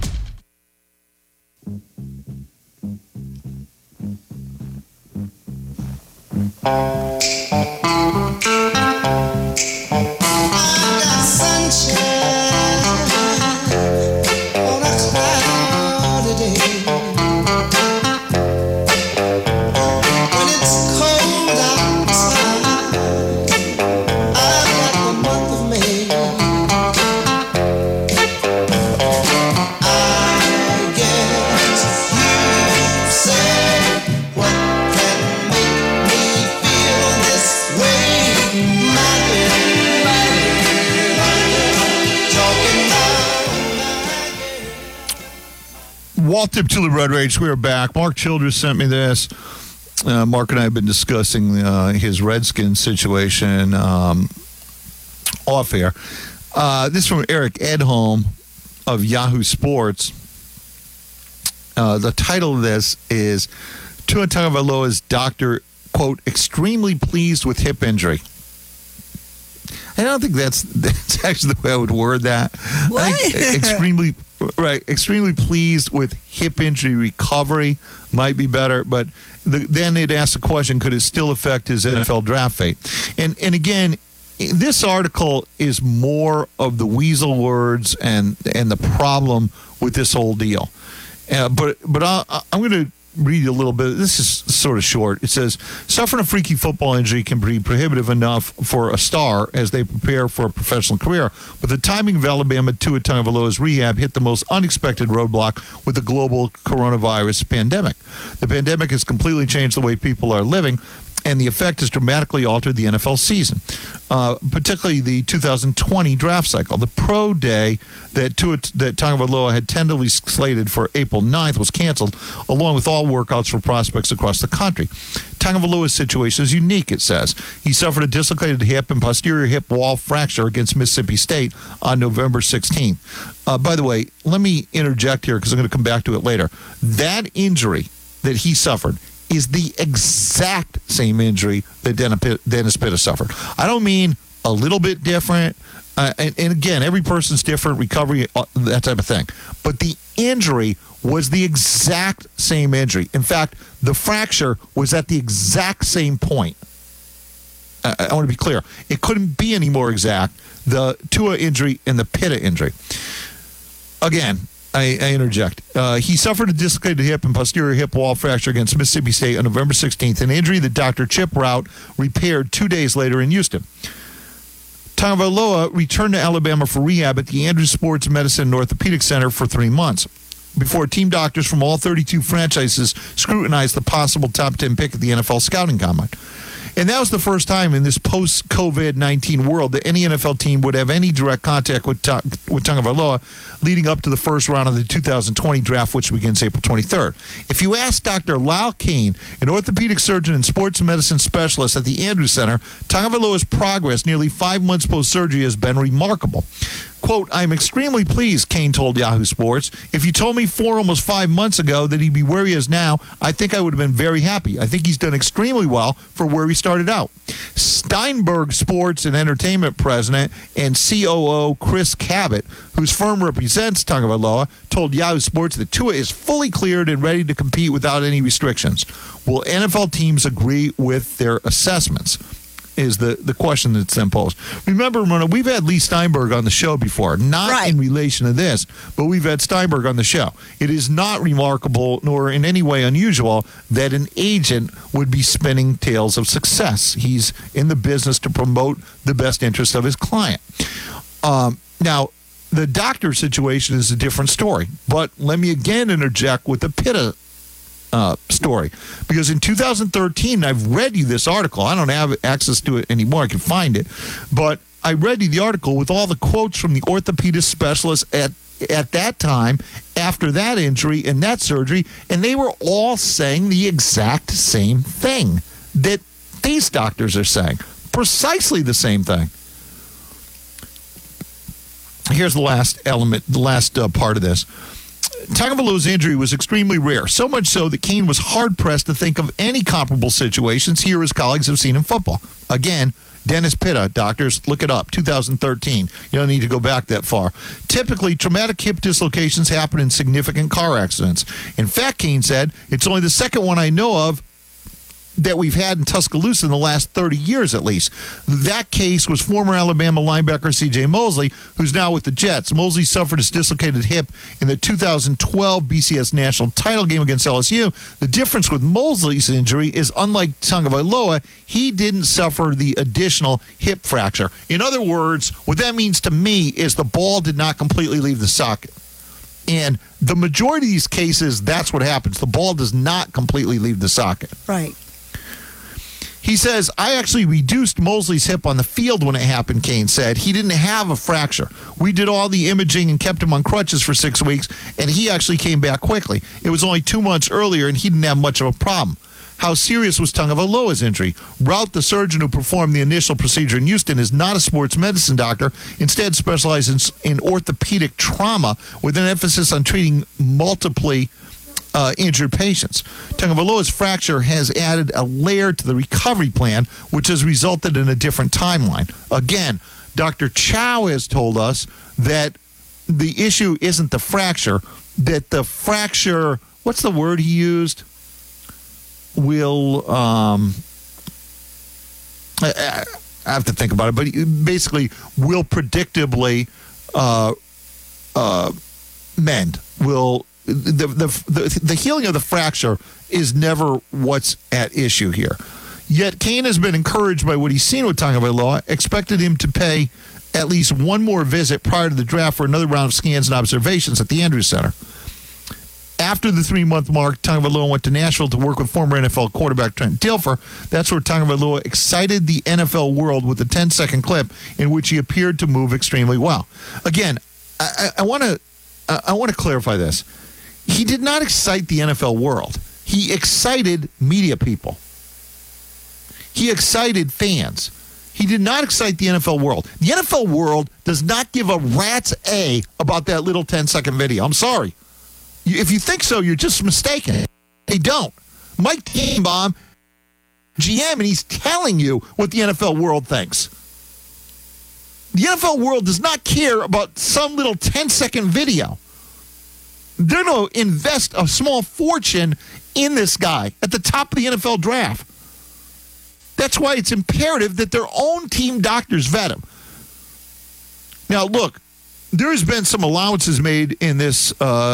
Welcome to the Red Rage. We are back. Mark Childress sent me this. Mark and I have been discussing his Redskins situation off air. This is from Eric Edholm of Yahoo Sports. The title of this is Tua Tagovailoa's doctor, quote, extremely pleased with hip injury. I don't think that's actually the way I would word that. What? I think extremely pleased with hip injury recovery might be better, but then it asks the question, could it still affect his NFL draft fate? And again, this article is more of the weasel words and the problem with this whole deal. But I'm going to read a little bit. This is sort of short. It says, suffering a freaky football injury can be prohibitive enough for a star as they prepare for a professional career. But the timing of Alabama Tua Tagovailoa's rehab hit the most unexpected roadblock with the global coronavirus pandemic. The pandemic has completely changed the way people are living, and the effect has dramatically altered the NFL season, particularly the 2020 draft cycle. The pro day that Tagovailoa had tentatively slated for April 9th was canceled, along with all workouts for prospects across the country. Tagovailoa's situation is unique, it says. He suffered a dislocated hip and posterior hip wall fracture against Mississippi State on November 16th. By the way, let me interject here because I'm going to come back to it later. That injury that he suffered is the exact same injury that Dennis Pitta suffered. I don't mean a little bit different. And again, every person's different, recovery, that type of thing. But the injury was the exact same injury. In fact, the fracture was at the exact same point. I want to be clear. It couldn't be any more exact. The Tua injury and the Pitta injury. Again, I interject. He suffered a dislocated hip and posterior hip wall fracture against Mississippi State on November 16th, an injury that Dr. Chip Rout repaired 2 days later in Houston. Tagovailoa returned to Alabama for rehab at the Andrews Sports Medicine and Orthopedic Center for 3 months before team doctors from all 32 franchises scrutinized the possible top 10 pick at the NFL scouting combine. And that was the first time in this post-COVID-19 world that any NFL team would have any direct contact with Tagovailoa leading up to the first round of the 2020 draft, which begins April 23rd. If you ask Dr. Lyle Kane, an orthopedic surgeon and sports medicine specialist at the Andrews Center, Tagovailoa's progress nearly 5 months post-surgery has been remarkable. Quote, I'm extremely pleased, Kane told Yahoo Sports. If you told me almost 5 months ago that he'd be where he is now, I think I would have been very happy. I think he's done extremely well for where he started out. Steinberg Sports and Entertainment President and COO Chris Cabot, whose firm represents Tagovailoa, told Yahoo Sports that Tua is fully cleared and ready to compete without any restrictions. Will NFL teams agree with their assessments? Is the question that's then posed. Remember, Ramona, we've had Lee Steinberg on the show before, not in relation to this, but we've had Steinberg on the show. It is not remarkable nor in any way unusual that an agent would be spinning tales of success. He's in the business to promote the best interest of his client. Now, the doctor situation is a different story, but let me again interject with the Pitta story, because in 2013, I've read you this article. I don't have access to it anymore. I can find it, but I read you the article with all the quotes from the orthopedic specialists at that time after that injury and that surgery, and they were all saying the exact same thing that these doctors are saying. Precisely the same thing. here's the last element, the last part of this. Tagovailoa's injury was extremely rare, so much so that Kane was hard-pressed to think of any comparable situations he or his colleagues have seen in football. Again, Dennis Pitta, doctors, look it up, 2013. You don't need to go back that far. Typically, traumatic hip dislocations happen in significant car accidents. In fact, Kane said, it's only the second one I know of that we've had in Tuscaloosa in the last 30 years at least. That case was former Alabama linebacker C.J. Mosley, who's now with the Jets. Mosley suffered his dislocated hip in the 2012 BCS national title game against LSU. The difference with Mosley's injury is, unlike Tagovailoa, he didn't suffer the additional hip fracture. In other words, what that means to me is the ball did not completely leave the socket. And the majority of these cases, that's what happens. The ball does not completely leave the socket. Right. He says, I actually reduced Mosley's hip on the field when it happened, Kane said. He didn't have a fracture. We did all the imaging and kept him on crutches for 6 weeks, and he actually came back quickly. It was only 2 months earlier, and he didn't have much of a problem. How serious was Tagovailoa's injury? Rout, the surgeon who performed the initial procedure in Houston, is not a sports medicine doctor. Instead, specializes in orthopedic trauma with an emphasis on treating multiply injured patients. Tagovailoa's fracture has added a layer to the recovery plan, which has resulted in a different timeline. Again, Dr. Chow has told us that the issue isn't the fracture, that the fracture, what's the word he used? Will, I have to think about it, but basically will predictably mend, will. The healing of the fracture is never what's at issue here. Yet Kane has been encouraged by what he's seen with Tagovailoa, expected him to pay at least one more visit prior to the draft for another round of scans and observations at the Andrews Center. After the 3-month mark, Tagovailoa went to Nashville to work with former NFL quarterback Trent Dilfer. That's where Tagovailoa excited the NFL world with a 10-second clip in which he appeared to move extremely well. Again, I want to clarify this. He did not excite the NFL world. He excited media people. He excited fans. He did not excite the NFL world. The NFL world does not give a rat's A about that little 10-second video. I'm sorry. If you think so, you're just mistaken. They don't. Mike Tannenbaum, GM, and he's telling you what the NFL world thinks. The NFL world does not care about some little 10-second video. They're going to invest a small fortune in this guy at the top of the NFL draft. That's why it's imperative that their own team doctors vet him. Now, look, there has been some allowances made in this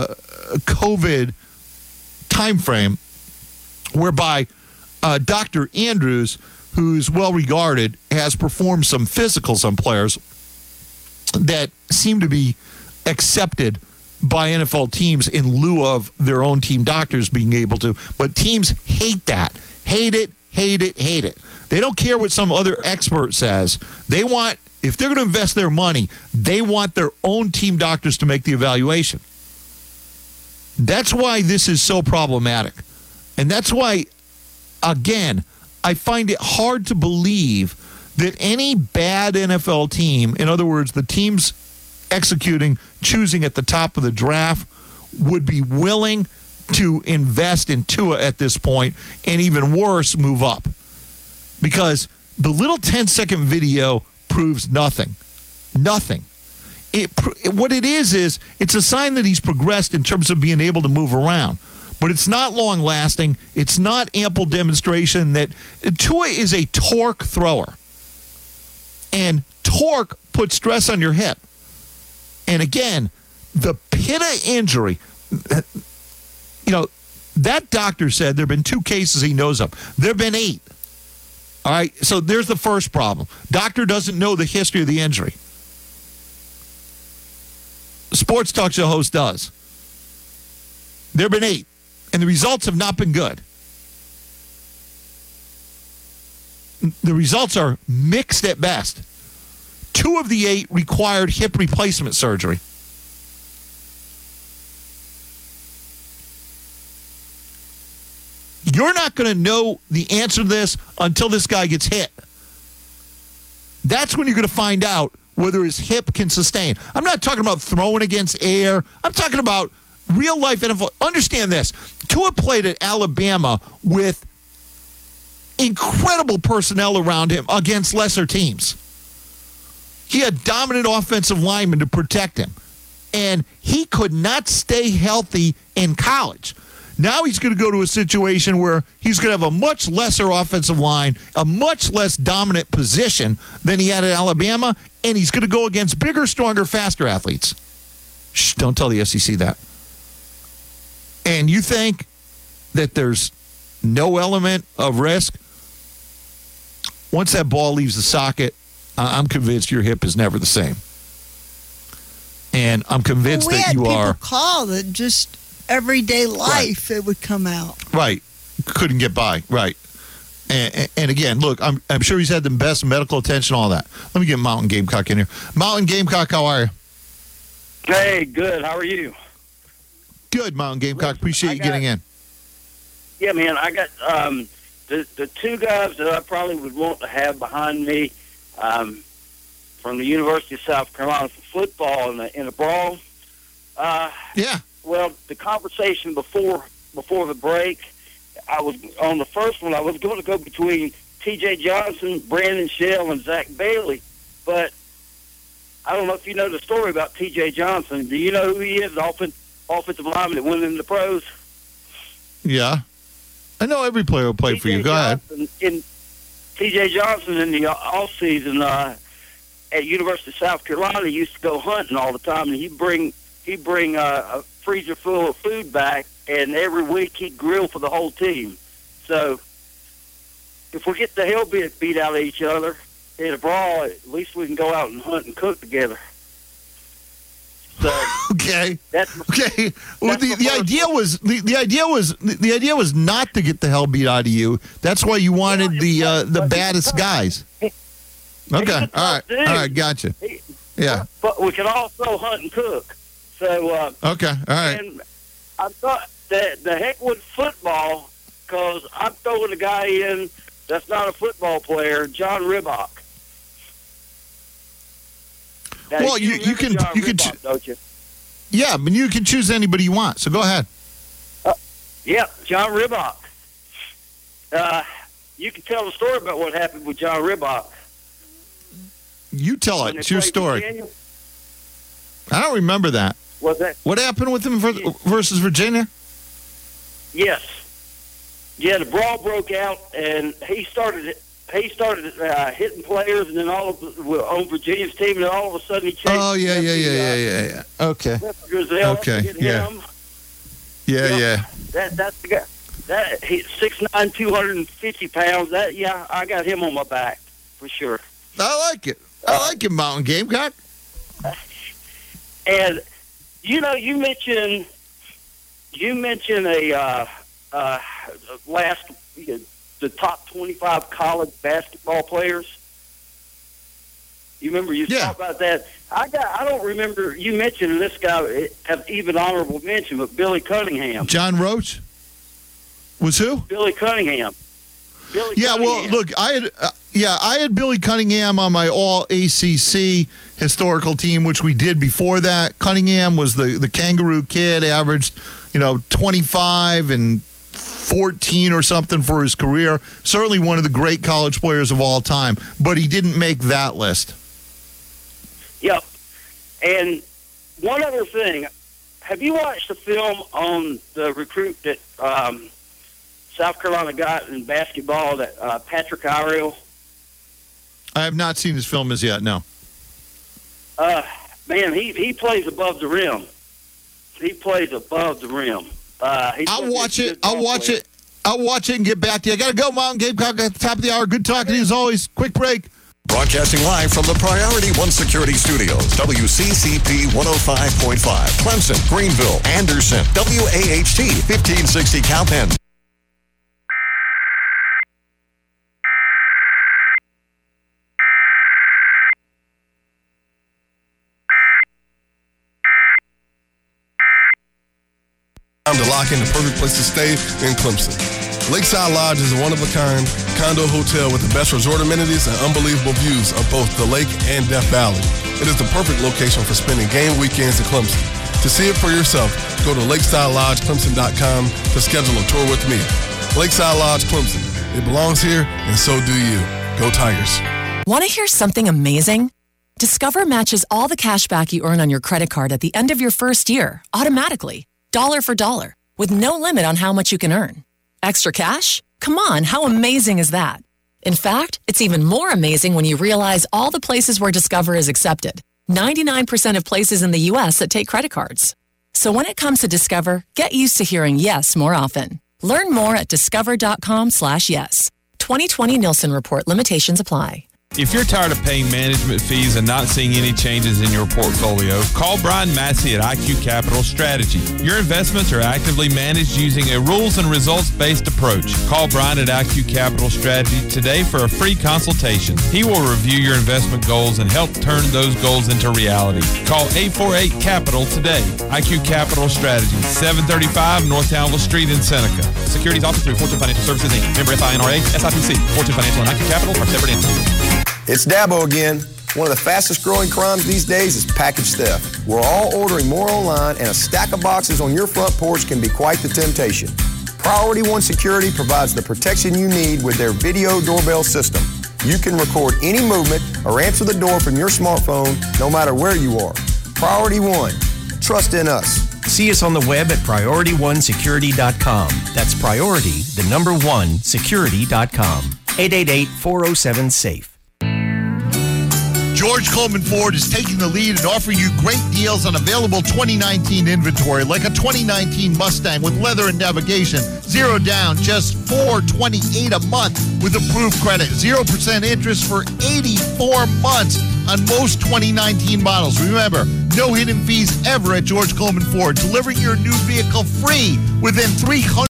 COVID timeframe whereby Dr. Andrews, who's well-regarded, has performed some physicals on players that seem to be accepted by NFL teams in lieu of their own team doctors being able to. But teams hate that. Hate it, hate it, hate it. They don't care what some other expert says. They want, if they're going to invest their money, they want their own team doctors to make the evaluation. That's why this is so problematic. And that's why, again, I find it hard to believe that any bad NFL team, in other words, the teams choosing at the top of the draft, would be willing to invest in Tua at this point, and even worse, move up. Because the little 10-second video proves nothing. Nothing. What it is it's a sign that he's progressed in terms of being able to move around. But it's not long-lasting. It's not ample demonstration that Tua is a torque thrower. And torque puts stress on your hip. And again, the Pitta injury, that doctor said there have been 2 cases he knows of. There have been 8. All right, so there's the first problem. Doctor doesn't know the history of the injury. Sports talk show host does. There have been 8, and the results have not been good. The results are mixed at best. 2 of the 8 required hip replacement surgery. You're not going to know the answer to this until this guy gets hit. That's when you're going to find out whether his hip can sustain. I'm not talking about throwing against air. I'm talking about real life NFL. Understand this. Tua played at Alabama with incredible personnel around him against lesser teams. He had dominant offensive linemen to protect him. And he could not stay healthy in college. Now he's going to go to a situation where he's going to have a much lesser offensive line, a much less dominant position than he had at Alabama, and he's going to go against bigger, stronger, faster athletes. Shh, don't tell the SEC that. And you think that there's no element of risk? Once that ball leaves the socket, I'm convinced your hip is never the same. And I'm convinced that you are. We had people call that just everyday life, it would come out. Right. Couldn't get by. Right. And again, look, I'm sure he's had the best medical attention, all that. Let me get Mountain Gamecock in here. Mountain Gamecock, how are you? Hey, good. How are you? Good, Mountain Gamecock. Appreciate you getting in. Yeah, man. I got the two guys that I probably would want to have behind me from the University of South Carolina for football in a brawl. Yeah. Well, the conversation before the break, I was on the first one. I was going to go between T.J. Johnson, Brandon Shell, and Zach Bailey, but I don't know if you know the story about T.J. Johnson. Do you know who he is? The offensive lineman that went into the pros. Yeah, I know every player who played for you. Go ahead. T.J. Johnson in the off season at University of South Carolina used to go hunting all the time, and he'd bring a freezer full of food back, and every week he'd grill for the whole team. So if we get the hell beat out of each other in a brawl, at least we can go out and hunt and cook together. So okay. Well, the idea was not to get the hell beat out of you. That's why you wanted the baddest guys. Okay. All right. Gotcha. Yeah. But we can also hunt and cook. So okay. All right. And I thought that the heck with football, because I'm throwing a guy in that's not a football player, John Ribach. Now, well, you can Ribach, don't you? Yeah, but you can choose anybody you want. So go ahead. Yeah, John Ribach. You can tell the story about what happened with John Ribach. You tell it. It's your story. Virginia. I don't remember that. What's that? What happened with him versus Virginia? Yes. Yeah, the brawl broke out, and he started hitting players, and then on Virginia's team, and then all of a sudden he changed. Oh yeah. Okay. Okay. Yeah. That's the guy. That he's 6'9", 250 pounds. I got him on my back for sure. I like it. I like it, Mountain Gamecock. And you mentioned the top 25 college basketball players. You remember you talked about that? I don't remember you mentioning this guy have even honorable mention, but Billy Cunningham. John Roach was who? Billy Cunningham. Well, look, I had Billy Cunningham on my all ACC historical team, which we did before that. Cunningham was the Kangaroo Kid, averaged 25 and 14 or something for his career. Certainly one of the great college players of all time, but he didn't make that list. Yep. And one other thing, have you watched the film on the recruit that South Carolina got in basketball, that Patrick Iriel? I have not seen his film as yet, no. Man, he plays above the rim. He plays above the rim. I'll watch it and get back to you. I got to go, Mountain Gamecock, at the top of the hour. Good talking to you as always. Quick break. Broadcasting live from the Priority One Security Studios, WCCP 105.5, Clemson, Greenville, Anderson, WAHT 1560 Cowpen. Time to lock in the perfect place to stay in Clemson. Lakeside Lodge is a one-of-a-kind condo hotel with the best resort amenities and unbelievable views of both the lake and Death Valley. It is the perfect location for spending game weekends in Clemson. To see it for yourself, go to LakesideLodgeClemson.com to schedule a tour with me. Lakeside Lodge Clemson. It belongs here, and so do you. Go Tigers. Want to hear something amazing? Discover matches all the cash back you earn on your credit card at the end of your first year, automatically, dollar for dollar, with no limit on how much you can earn. Extra cash? Come on, how amazing is that? In fact, it's even more amazing when you realize all the places where Discover is accepted. 99% of places in the U.S. that take credit cards. So when it comes to Discover, get used to hearing yes more often. Learn more at discover.com/yes. 2020 Nielsen Report. Limitations apply. If you're tired of paying management fees and not seeing any changes in your portfolio, call Brian Massey at IQ Capital Strategy. Your investments are actively managed using a rules and results-based approach. Call Brian at IQ Capital Strategy today for a free consultation. He will review your investment goals and help turn those goals into reality. Call 848-CAPITAL today. IQ Capital Strategy, 735 North Townville Street in Seneca. Securities offered through Fortune Financial Services, Inc. Member FINRA, SIPC. Fortune Financial and IQ Capital are separate entities. It's Dabo again. One of the fastest growing crimes these days is package theft. We're all ordering more online, and a stack of boxes on your front porch can be quite the temptation. Priority One Security provides the protection you need with their video doorbell system. You can record any movement or answer the door from your smartphone no matter where you are. Priority One. Trust in us. See us on the web at PriorityOneSecurity.com. That's priority, the number one, security.com. 888-407-SAFE. George Coleman Ford is taking the lead and offering you great deals on available 2019 inventory, like a 2019 Mustang with leather and navigation, 0 down, just $428 a month with approved credit, 0% interest for 84 months on most 2019 models. Remember, no hidden fees ever at George Coleman Ford, delivering your new vehicle free within 300